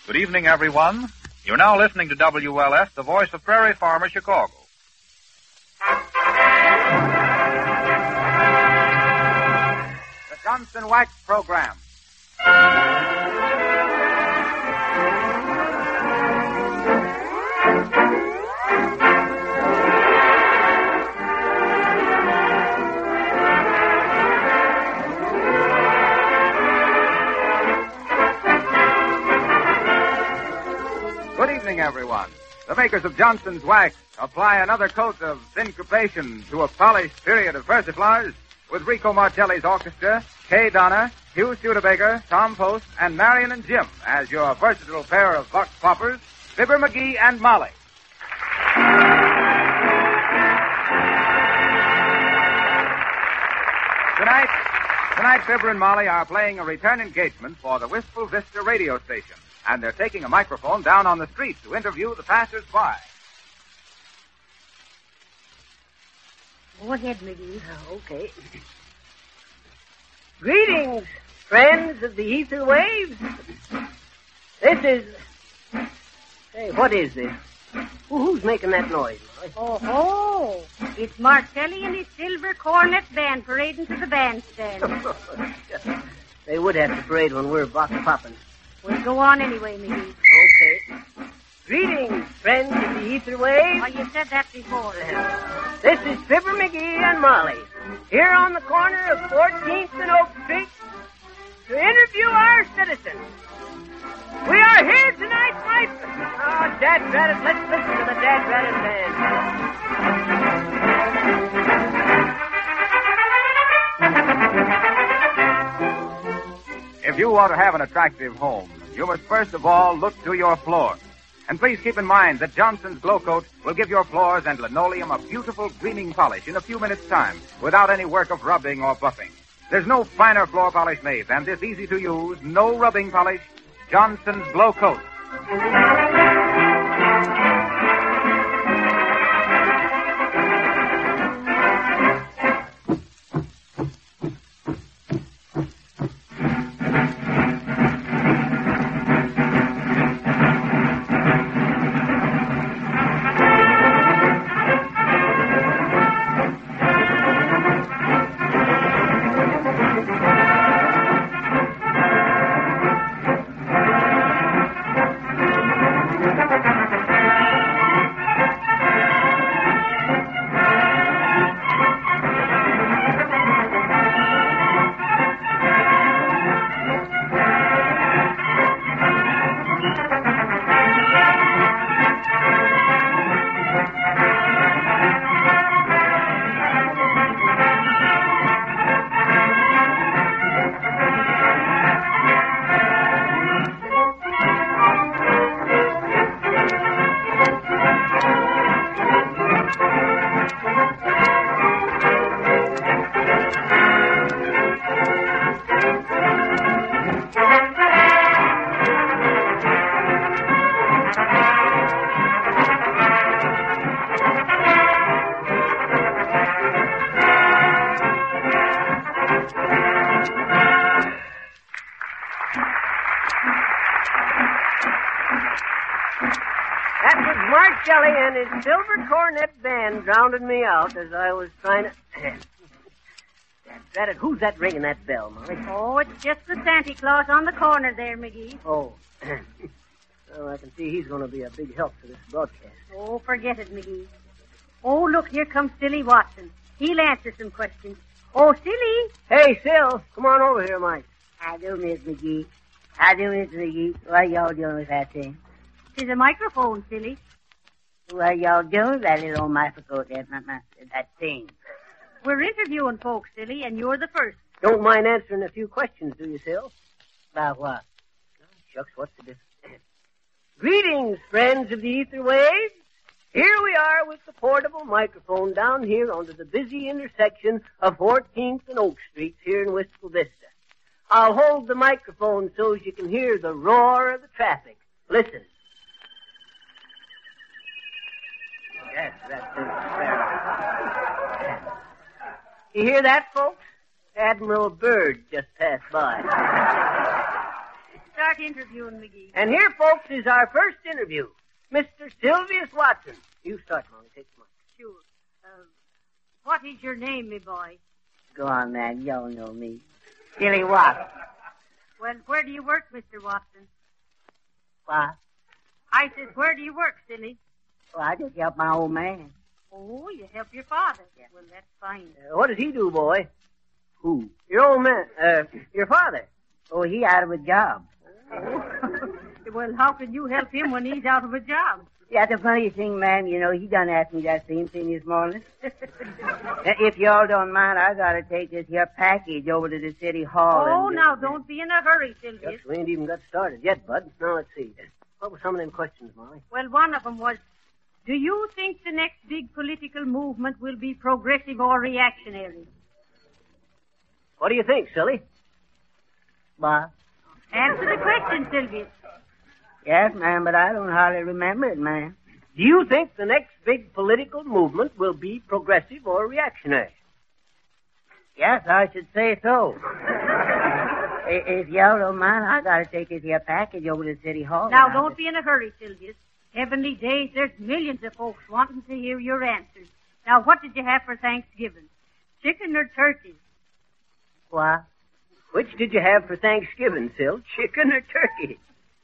Good evening, everyone. You're now listening to WLS, the voice of Prairie Farmer, Chicago. The Johnson Wax Program. Good evening, everyone. The makers of Johnson's Wax apply another coat of syncopation to a polished period of persiflage with Rico Marcelli's orchestra, Kay Donner, Hugh Studebaker, Tom Post, and Marion and Jim as your versatile pair of vox poppers, Fibber McGee and Molly. Tonight, Fibber and Molly are playing a return engagement for the Wistful Vista radio station, and they're taking a microphone down on the street to interview the passers-by. Go ahead, McGee. Okay. Greetings, friends of the ether waves. This is... Hey, what is this? Who's making that noise, Molly? Oh, it's Marcelli and his silver cornet band parading to the bandstand. They would have to parade when we're box popping. We'll go on anyway, McGee. Okay. Greetings, friends of the ether waves. Oh, you said that before. This is Fibber McGee and Molly, here on the corner of 14th and Oak Street, to interview our citizens. We are here tonight, my... Oh, Dad Ratted, let's listen to the Dad Ratted band. If you want to have an attractive home, you must first of all look to your floors. And please keep in mind that Johnson's Glow Coat will give your floors and linoleum a beautiful greening polish in a few minutes' time without any work of rubbing or buffing. There's no finer floor polish made than this easy-to-use, no rubbing polish, Johnson's Glow Coat. That was Marcelli and his silver cornet band drowning me out as I was trying to... Drat, who's that ringing that bell, Molly? Oh, it's just the Santa Claus on the corner there, McGee. Oh. Well, I can see he's going to be a big help to this broadcast. Oh, forget it, McGee. Oh, look, here comes Silly Watson. He'll answer some questions. Oh, Silly. Hey, Sil, come on over here, Mike. How do, Miss McGee? How do, Miss McGee? What y'all doing with that thing? There's a microphone, Silly. What y'all doing with that little microphone there, that thing? We're interviewing folks, Silly, and you're the first. Don't mind answering a few questions, do you, Sil? About what? Oh, shucks, what's the difference? Greetings, friends of the ether waves. Here we are with the portable microphone down here under the busy intersection of 14th and Oak Streets here in Wistful Vista. I'll hold the microphone so as you can hear the roar of the traffic. Listen. Yes, that's it. You hear that, folks? Admiral Byrd just passed by. start interviewing, McGee. And here, folks, is our first interview. Mr. Sylvius Watson. You start, Molly. Take the mic. Sure. What is your name, me boy? Go on, man. Y'all know me. Silly Watson. Well, where do you work, Mr. Watson? What? I said, where do you work, silly? Well, I just help my old man. Oh, you help your father. Yeah. Well, that's fine. What does he do, boy? Who? Your old man. Your father. Oh, he out of a job. Well, how can you help him when he's out of a job? Yeah, the funny thing, ma'am, you know, he done asked me that same thing this morning. If y'all don't mind, I gotta take this here package over to the city hall. Oh, now, don't be in a hurry, Sylvia. Yes, we ain't even got started yet, Bud. Now, let's see. What were some of them questions, Molly? Well, one of them was, do you think the next big political movement will be progressive or reactionary? What do you think, silly? What? Answer the question, Sylvia. Yes, ma'am, but I don't hardly remember it, ma'am. Do you think the next big political movement will be progressive or reactionary? Yes, I should say so. If y'all don't mind, I gotta take this here package over to City Hall. Now, don't be in a hurry, Sylvia. Heavenly days, there's millions of folks wanting to hear your answers. Now, what did you have for Thanksgiving? Chicken or turkey? What? Which did you have for Thanksgiving, Sil? Chicken or turkey?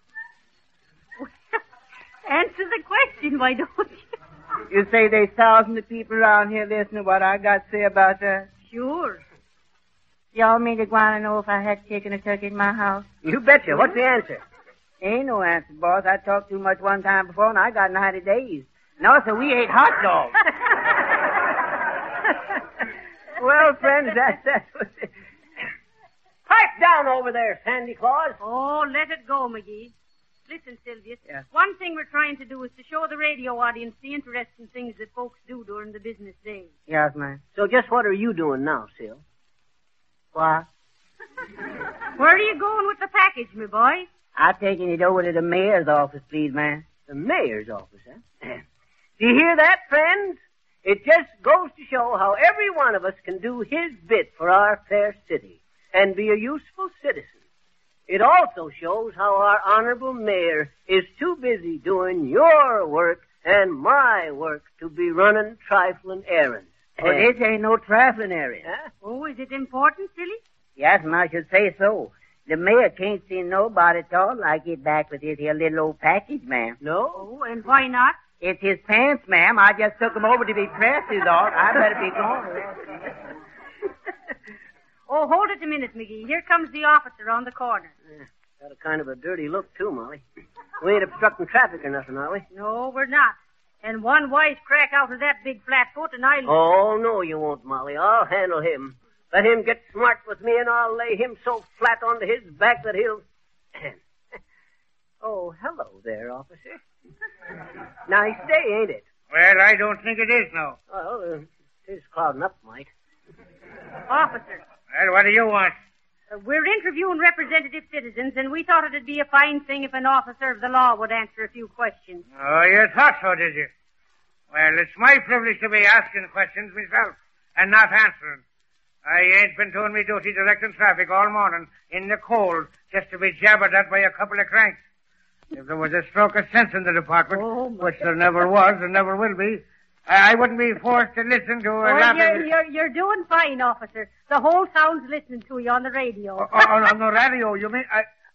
Answer the question, why don't you? You say there's thousands of people around here listening to what I got to say about that? Sure. Y'all mean to go on and know if I had chicken or turkey in my house? You betcha. What's the answer? Ain't no answer, boss. I talked too much one time before, and I got 90 days. No, sir, we ate hot dogs. Well, friends, that's what it... Pipe down over there, Sandy Claus. Oh, let it go, McGee. Listen, Sylvia. Yeah. One thing we're trying to do is to show the radio audience the interesting things that folks do during the business day. Yes, ma'am. So just what are you doing now, Sil? What? Where are you going with the package, my boy? I'm taking it over to the mayor's office, please, ma'am. The mayor's office, huh? Do you hear that, friends? It just goes to show how every one of us can do his bit for our fair city and be a useful citizen. It also shows how our honorable mayor is too busy doing your work and my work to be running trifling errands. Well, this ain't no trifling errand. Huh? Oh, is it important, silly? Yes, ma'am, I should say so. The mayor can't see nobody at all like it back with his here little old package, ma'am. No? Oh, and why not? It's his pants, ma'am. I just took 'em over to be pressed, is all. I better be going. Oh, hold it a minute, McGee. Here comes the officer on the corner. Got a kind of a dirty look, too, Molly. We ain't obstructing traffic or nothing, are we? No, we're not. And one wise crack out of that big flat foot, and I'll... Oh, no, you won't, Molly. I'll handle him. Let him get smart with me, and I'll lay him so flat onto his back that he'll... Oh, hello there, officer. Nice day, ain't it? Well, I don't think it is now. Well, it is clouding up, Mike. Officer, Well, what do you want? we're interviewing representative citizens, and we thought it'd be a fine thing if an officer of the law would answer a few questions. Oh, you thought so, did you? Well, it's my privilege to be asking questions myself and not answering. I ain't been doing me duty directing traffic all morning in the cold just to be jabbered at by a couple of cranks. If there was a stroke of sense in the department, which there never was and never will be, I wouldn't be forced to listen to a laughing... You're doing fine, officer. The whole town's listening to you on the radio. On the radio, you mean?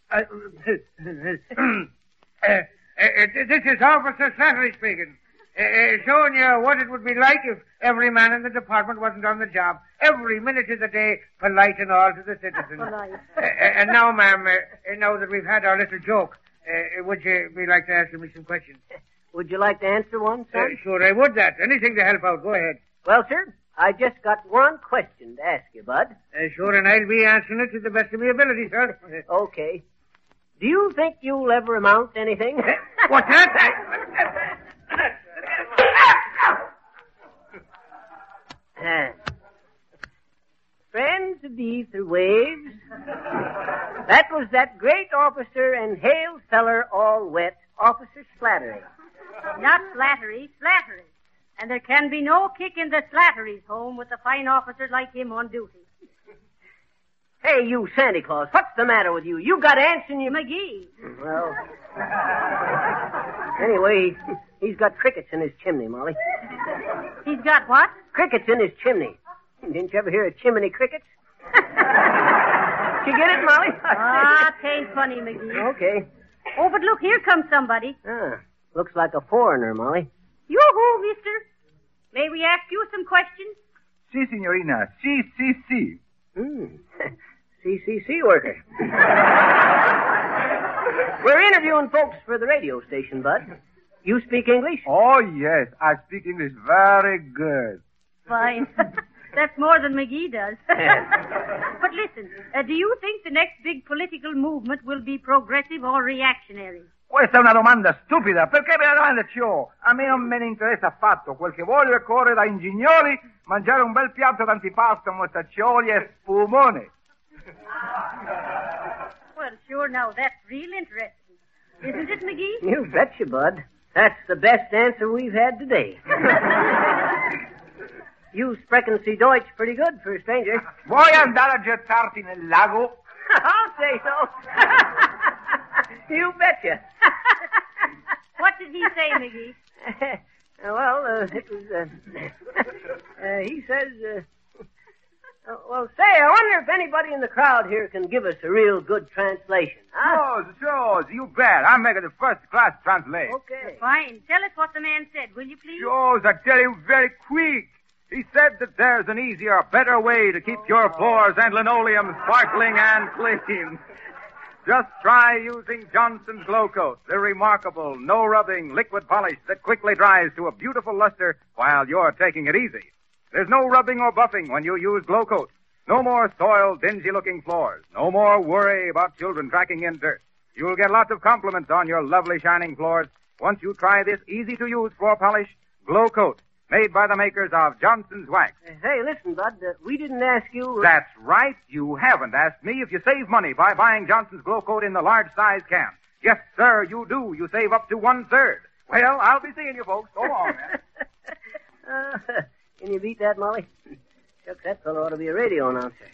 This is Officer Slattery speaking. Showing you what it would be like if every man in the department wasn't on the job. Every minute of the day, polite and all to the citizens. Polite. And now, ma'am, now that we've had our little joke, would you be like to answer me some questions? Would you like to answer one, sir? Sure, I would that. Anything to help out. Go ahead. Well, sir, I just got one question to ask you, Bud. Sure, and I'll be answering it to the best of my ability, sir. Okay. Do you think you'll ever amount to anything? What's that? Friends of the ether waves, that was that great officer and hail feller all wet, Officer Slattery. Not Slattery, Slattery. And there can be no kick in the Slattery's home with a fine officer like him on duty. Hey, you Santa Claus, what's the matter with you? You got ants in your... McGee. Well... Anyway, he's got crickets in his chimney, Molly. He's got what? Crickets in his chimney. Didn't you ever hear of chimney crickets? Did you get it, Molly? Tain't funny, McGee. Okay. Oh, but look, here comes somebody. Looks like a foreigner, Molly. Yoo-hoo, mister. May we ask you some questions? Si, signorina. Si. CCC worker. We're interviewing folks for the radio station, Bud. You speak English? Oh, yes. I speak English very good. Fine. That's more than McGee does. But listen, do you think the next big political movement will be progressive or reactionary? Questa è una domanda stupida. Perché me la domanda ciò? A me non me ne interessa affatto. Quel che voglio è correre da Ingignoli, mangiare un bel piatto d'antipasto, mostaccioli e spumone. Well, sure, now, that's real interesting. Isn't it, McGee? You betcha, Bud. That's the best answer we've had today. You sprechen Sie Deutsch pretty good for a stranger. Vuoi andare a gettarti nel lago? I'll say so. You betcha. What did he say, McGee? It was, he says, well, say, I wonder if anybody in the crowd here can give us a real good translation, huh? Sure, you bet. I'm making the first-class translation. Okay. Fine. Tell us what the man said, will you, please? Sure, I tell you very quick. He said that there's an easier, better way to keep your floors and linoleum sparkling and clean. Just try using Johnson's Glow Coat, the remarkable, no-rubbing liquid polish that quickly dries to a beautiful luster while you're taking it easy. There's no rubbing or buffing when you use Glow Coat. No more soiled, dingy-looking floors. No more worry about children tracking in dirt. You'll get lots of compliments on your lovely shining floors once you try this easy-to-use floor polish, Glow Coat, made by the makers of Johnson's Wax. Hey, listen, Bud, we didn't ask you... That's right. You haven't asked me if you save money by buying Johnson's Glow Coat in the large size can. Yes, sir, you do. You save up to 1/3. Well, I'll be seeing you folks. So long, man. Can you beat that, Molly? Shucks, that fellow ought to be a radio announcer.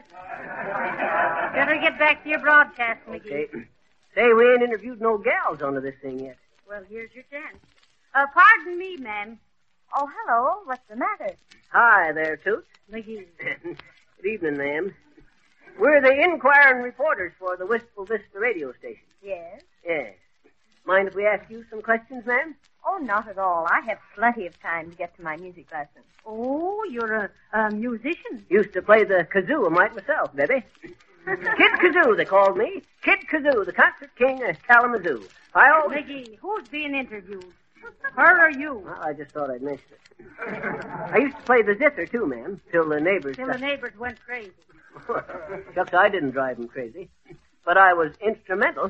Better get back to your broadcast, McGee. Okay. Say, we ain't interviewed no gals onto this thing yet. Well, here's your chance. Pardon me, ma'am. Oh, hello. What's the matter? Hi there, Toots. McGee. Good evening, ma'am. We're the inquiring reporters for the Wistful Vista radio station. Yes? Yes. Mind if we ask you some questions, ma'am? Oh, not at all. I have plenty of time to get to my music lesson. Oh, you're a musician. Used to play the kazoo a mite myself, baby. Kid Kazoo, they called me. Kid Kazoo, the concert king of Kalamazoo. McGee, who's being interviewed? Her or you? Well, I just thought I'd mention it. I used to play the zither, too, ma'am, till the neighbors... Till the neighbors went crazy. Shucks, I didn't drive them crazy. But I was instrumental.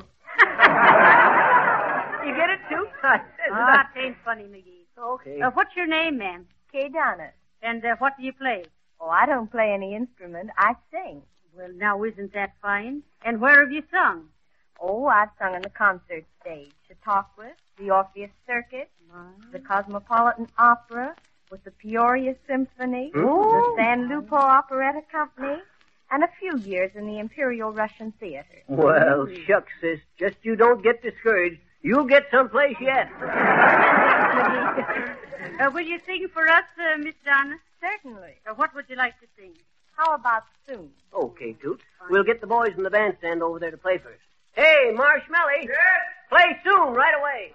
You get it, too? That ain't funny, McGee. Okay. What's your name, ma'am? Kay Donna. And what do you play? Oh, I don't play any instrument. I sing. Well, now, isn't that fine? And where have you sung? Oh, I've sung on the concert stage, Chautauqua, the Orpheus Circuit, the Cosmopolitan Opera, with the Peoria Symphony, the San Lupo Operetta Company, and a few years in the Imperial Russian Theater. Well, shucks, sis, just you don't get discouraged. You'll get someplace yet. Will you sing for us, Miss Donna? Certainly. What would you like to sing? How about Soon? Okay, Toots. We'll get the boys in the bandstand over there to play first. Hey, Marshmallow. Yes? Play Soon right away.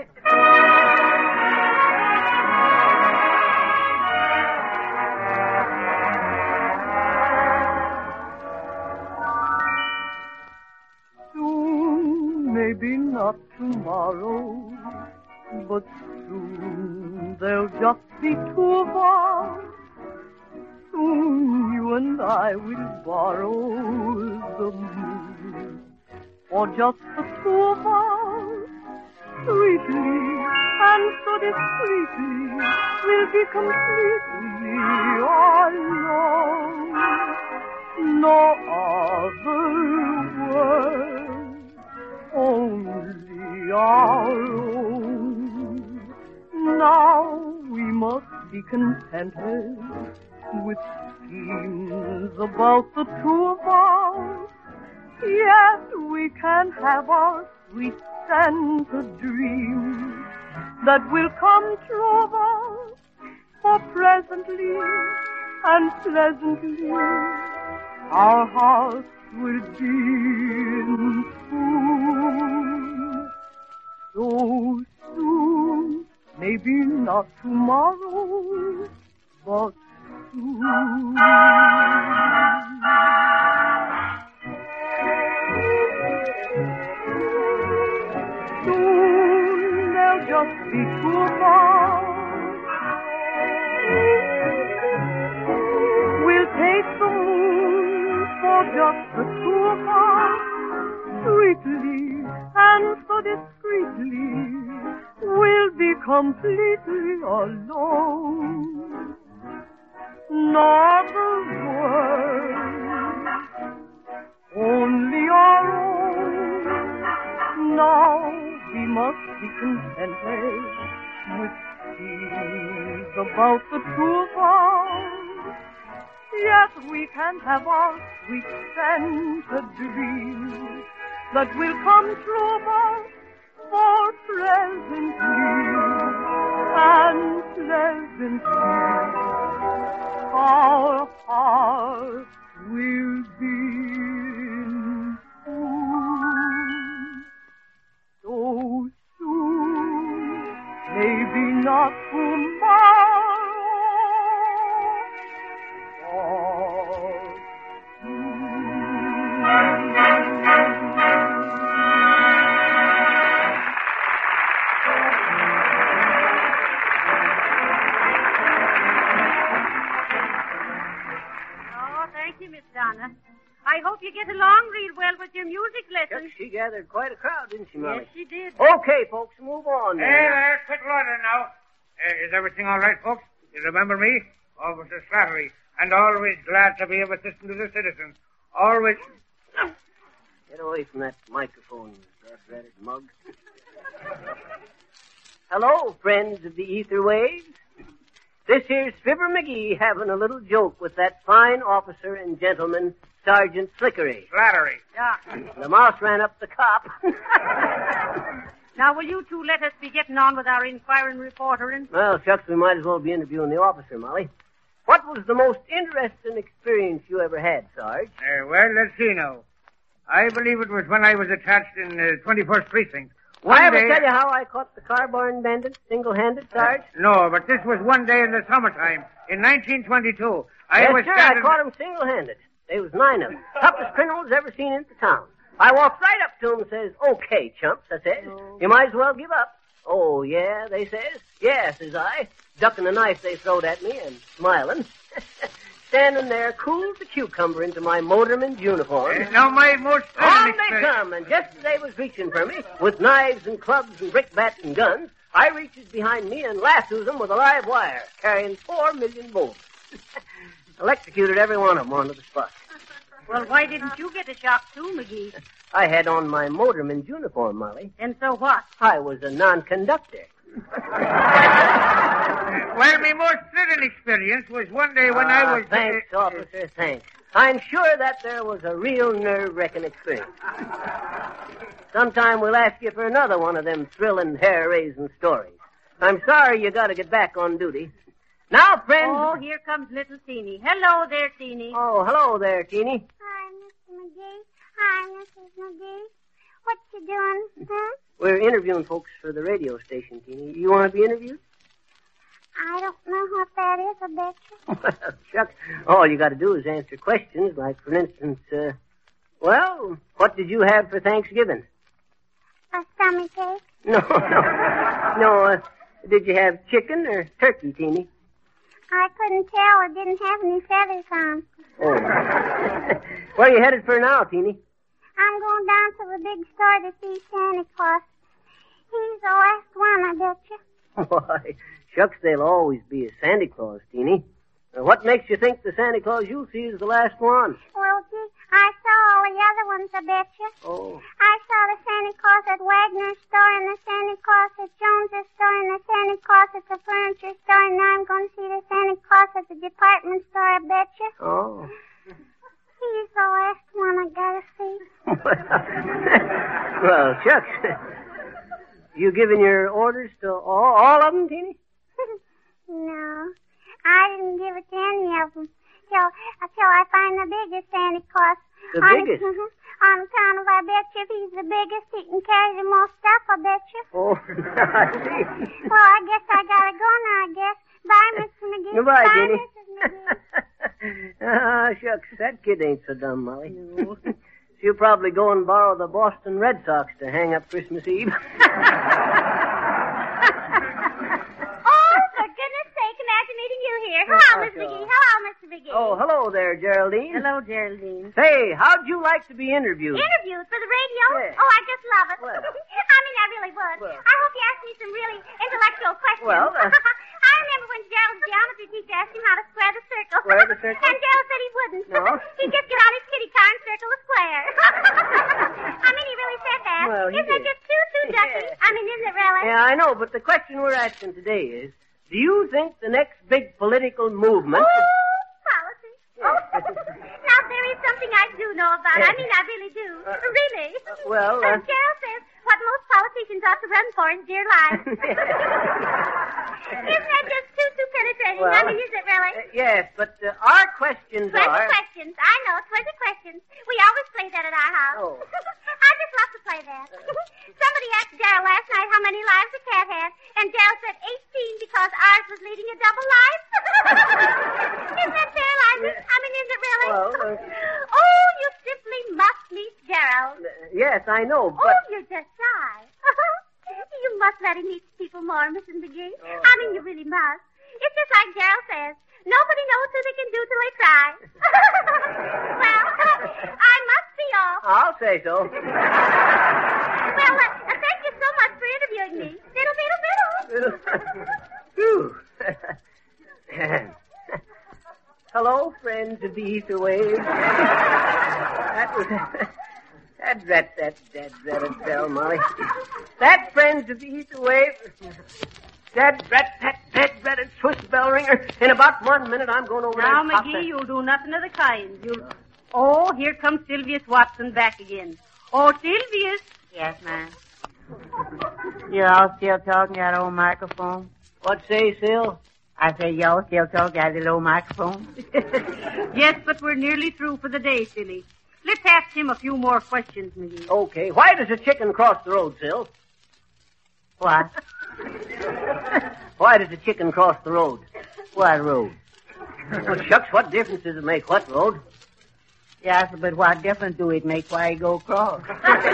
Soon, maybe not tomorrow, but soon there'll just be two of us. Soon you and I will borrow the moon, or just the two of us, sweetly and so discreetly, we'll be completely alone. No other words, only our own. Now we must be contented with schemes about the two of us. Yet we can have our sweet Santa dream that will come true of us, for presently and pleasantly our hearts will be in tune. So soon, maybe not tomorrow, but soon. Soon there'll just be two of us. We'll take the moon for just the two of us, sweetly and so discreetly. We'll be completely alone. Not a word, only our own. Now we must be contented with things about the two of us. Yet we can have our sweet Santa dream that will come true of us, for presently and pleasantly our hearts will be in tune. So soon, maybe not tomorrow, but Miss Donna. I hope you get along real well with your music lessons. She gathered quite a crowd, didn't she, Molly? Yes, she did. Okay, folks, move on now. Hey there, quick order now. Is everything all right, folks? You remember me? Officer Slattery. And always glad to be of assistance to the citizens. Always... Get away from that microphone, you rat-ratted mug. Hello, friends of the ether waves. This here's Fibber McGee having a little joke with that fine officer and gentleman, Sergeant Slickery. Slattery. Yeah. The mouse ran up the cop. Now, will you two let us be getting on with our inquiring reportering? Well, shucks, we might as well be interviewing the officer, Molly. What was the most interesting experience you ever had, Sarge? Well, let's see now. I believe it was when I was attached in the 21st Precinct. I ever tell you how I caught the car barn bandit single-handed, Sarge? No, but this was one day in the summertime, in 1922. I caught him single-handed. There was 9 of them. Toughest criminals ever seen in the town. I walked right up to him and says, "Okay, chumps," I says. "You might as well give up." "Oh, yeah," they says. "Yeah," says I, ducking the knife they throwed at me and smiling. Standing there, cool as a cucumber into my motorman's uniform. Now, my most... On they come, and just as they was reaching for me, with knives and clubs and brickbats and guns, I reaches behind me and lassos them with a live wire, carrying 4 million volts. Electrocuted every one of them onto the spot. Well, why didn't you get a shock too, McGee? I had on my motorman's uniform, Molly. And so what? I was a non-conductor. Well, my most thrilling experience was one day when I was... Thanks, officer, thanks. I'm sure that there was a real nerve-wrecking experience. Sometime we'll ask you for another one of them thrilling, hair-raising stories. I'm sorry you got to get back on duty. Now, friends... Oh, here comes little Teeny. Hello there, Teeny. Oh, hello there, Teeny. Hi, Mr. McGee. Hi, Mrs. McGee. What you doing, huh? We're interviewing folks for the radio station, Teeny. You want to be interviewed? I don't know what that is, I bet you. Well, shucks. All you got to do is answer questions, like, for instance, well, what did you have for Thanksgiving? A stomach ache? No, did you have chicken or turkey, Teeny? I couldn't tell. It didn't have any feathers on. Oh. Where are you headed for now, Teeny? I'm going down to the big store to see Santa Claus. He's the last one, I bet you. Why, shucks, there'll always be a Santa Claus, Teeny. What makes you think the Santa Claus you see is the last one? Well, gee, I saw all the other ones, I bet you. Oh. I saw the Santa Claus at Wagner's store, and the Santa Claus at Jones's store, and the Santa Claus at the furniture store, and now I'm going to see the Santa Claus at the department store, I bet you. Oh. He's the last one I gotta see. Well, shucks. You giving your orders to all of them, Teeny? No, I didn't give it to any of them. Till I find the biggest Santa Claus. The biggest? On account of, I bet you, if he's the biggest, he can carry the most stuff, I bet you. Oh, I see. Well, I guess I gotta go now, I guess. Bye, Mr. McGee. Goodbye, Bye, Jenny. Mrs. McGee. Shucks, that kid ain't so dumb, Molly. No. She'll probably go and borrow the Boston Red Sox to hang up Christmas Eve. Oh, for goodness sake, imagine meeting you here. Hello, Miss McGee. Hello, Mr. McGee. Oh, hello there, Geraldine. Hello, Geraldine. Say, how'd you like to be interviewed? Interviews for the radio? Yeah. Oh, I just love it. Well. I really would. Well. I hope you ask me some really intellectual questions. Well, I remember when Gerald's geometry teacher asked him how to square the circle. Square the circle? And Gerald said he wouldn't. No? He'd just get on his kitty car and circle the square. He really said that. Well, he isn't it did. just too ducky? Yeah. Isn't it really? Yeah, I know, but the question we're asking today is, do you think the next big political movement... Policy. Now, there is something I do know about. I really do. Really. Gerald says what most politicians ought to run for is dear life. Isn't that just too penetrating? Well, is it really? Yes, but our questions are... questions. I know, 20 questions. We always play that at our house. Oh. I just love to play that. Somebody asked Gerald last night how many lives a cat had, and Gerald said 18 because ours was leading a double life. Isn't that fair, Liza? Is it really? Well, oh, you simply must meet Gerald. Yes, I know, but... Oh, you're just shy. You must let him meet people more, Mrs. McGee. You really must. It's just like Gerald says. Nobody knows who they can do till they try. Well, I must be off. I'll say so. Well, thank you so much for interviewing me. Diddle, diddle, diddle. Hello, friends of the ether waves. That was... That bell, Molly. That, friends of the ether waves... That Swiss bell ringer. In about 1 minute, I'm going over Now, there. McGee, you'll do nothing of the kind. Oh, here comes Sylvius Watson back again. Oh, Sylvius. Yes, ma'am. You all still talking at old microphone? What say, Sil? I say y'all still talking at the old microphone? Yes, but we're nearly through for the day, silly. Let's ask him a few more questions, McGee. Okay. Why does a chicken cross the road, Sil? What? Why does a chicken cross the road? What road? Well, shucks, what difference does it make what road? Yes, but what difference do it make why he go across?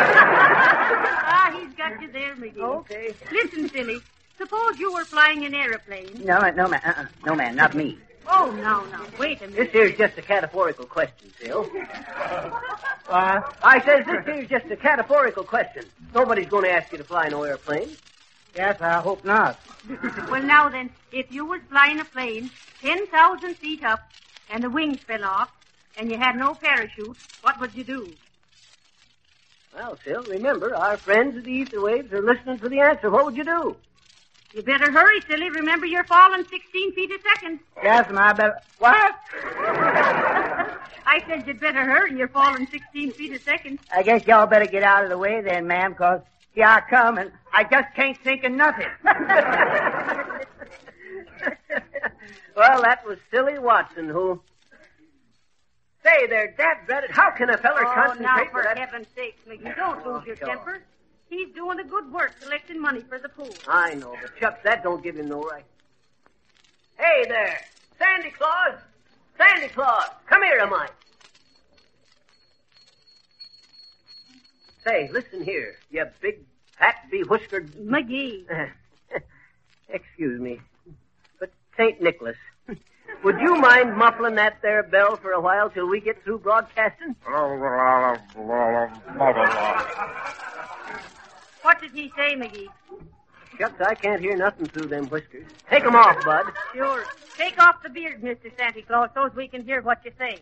He's got you there, McGee. Okay. Listen, silly. Suppose you were flying an airplane. No, man. No, man, not me. Oh, no. Wait a minute. This here's just a categorical question, Sil. What? I says this here's just a categorical question. Nobody's going to ask you to fly no airplane. Yes, I hope not. Well, now then, if you was flying a plane 10,000 feet up and the wings fell off and you had no parachute, what would you do? Well, Sil, remember, our friends at the ether waves are listening for the answer. What would you do? You better hurry, silly. Remember, you're falling 16 feet a second. Yes, ma'am, I better... What? I said you'd better hurry. You're falling 16 feet a second. I guess y'all better get out of the way then, ma'am, because here I come, and I just can't think of nothing. Well, that was Silly Watson, who... Say there, Dad, how can a feller concentrate... now, for that... heaven's sake, McGee, don't lose your temper. He's doing a good work collecting money for the pool. I know, but shucks, that don't give him no right. Hey there, Sandy Claus! Sandy Claus, come here, am I? Say, listen here, you big, fat, bewhiskered... McGee. Excuse me, but St. Nicholas, would you mind muffling that there bell for a while till we get through broadcasting? What did he say, McGee? Shucks, I can't hear nothing through them whiskers. Take 'em off, Bud. Sure. Take off the beard, Mr. Santa Claus, so we can hear what you say.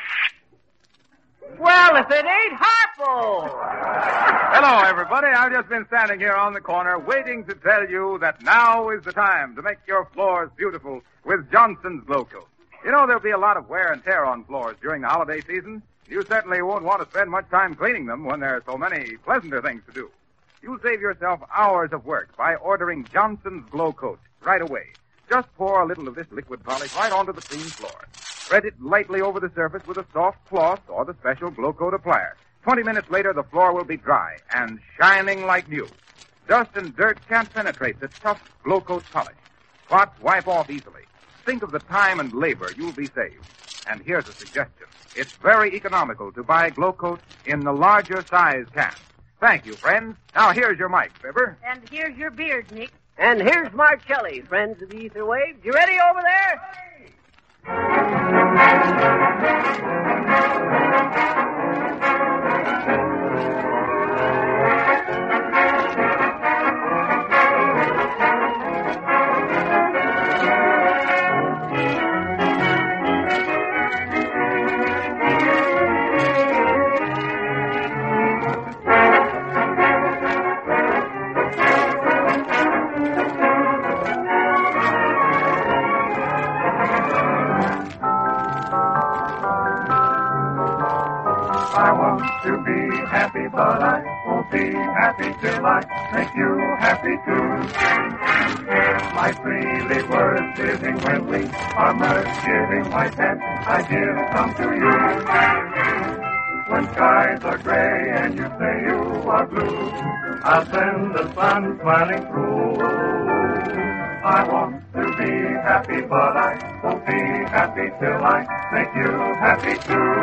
Well, if it ain't Harpo! Hello, everybody. I've just been standing here on the corner waiting to tell you that now is the time to make your floors beautiful with Johnson's Glow Coat. You know, there'll be a lot of wear and tear on floors during the holiday season, You certainly won't want to spend much time cleaning them when there are so many pleasanter things to do. You'll save yourself hours of work by ordering Johnson's Glow Coat right away. Just pour a little of this liquid polish right onto the clean floor. Spread it lightly over the surface with a soft cloth or the special Glow Coat applier. 20 minutes later, the floor will be dry and shining like new. Dust and dirt can't penetrate the tough Glow Coat polish. Spots wipe off easily. Think of the time and labor you'll be saved. And here's a suggestion. It's very economical to buy Glow Coat in the larger size can. Thank you, friends. Now here's your mic, Fibber. And here's your beard, Nick. And here's Marcelli, friends of the Ether Waves. You ready over there? I want to be happy, but I won't be happy till I make you happy too. My 3 words living when we are merged, giving my 10 ideas come to you. When skies are gray and you say you are blue, I'll send the sun smiling through. I want to be happy, but I won't be happy till I make you happy too.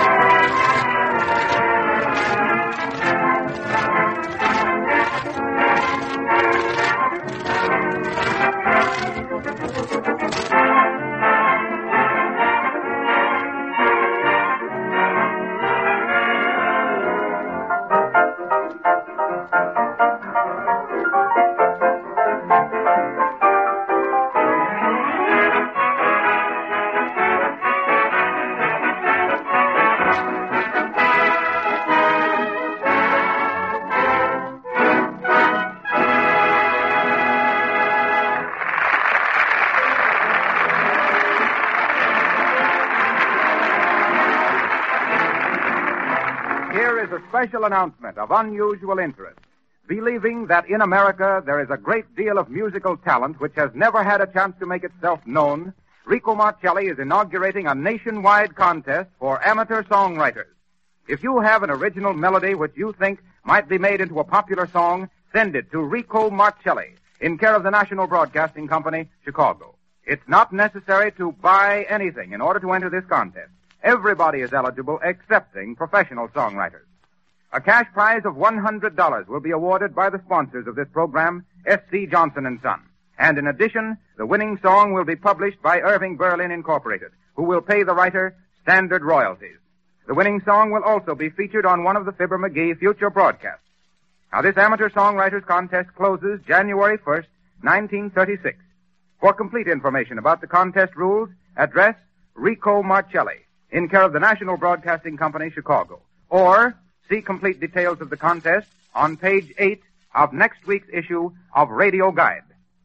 A special announcement of unusual interest. Believing that in America there is a great deal of musical talent which has never had a chance to make itself known, Rico Marcelli is inaugurating a nationwide contest for amateur songwriters. If you have an original melody which you think might be made into a popular song, send it to Rico Marcelli, in care of the National Broadcasting Company, Chicago. It's not necessary to buy anything in order to enter this contest. Everybody is eligible excepting professional songwriters. A cash prize of $100 will be awarded by the sponsors of this program, S.C. Johnson & Son. And in addition, the winning song will be published by Irving Berlin Incorporated, who will pay the writer standard royalties. The winning song will also be featured on one of the Fibber McGee future broadcasts. Now, this amateur songwriters contest closes January 1st, 1936. For complete information about the contest rules, address Rico Marcelli, in care of the National Broadcasting Company, Chicago. Or see complete details of the contest on page 8 of next week's issue of Radio Guide.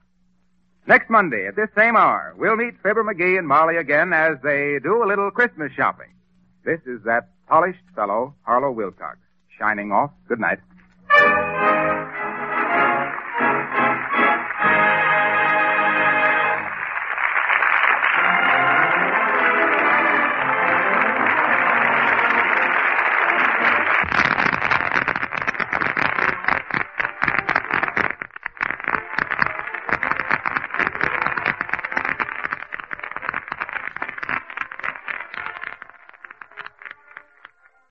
Next Monday at this same hour, we'll meet Fibber McGee and Molly again as they do a little Christmas shopping. This is that polished fellow, Harlow Wilcox, shining off. Good night.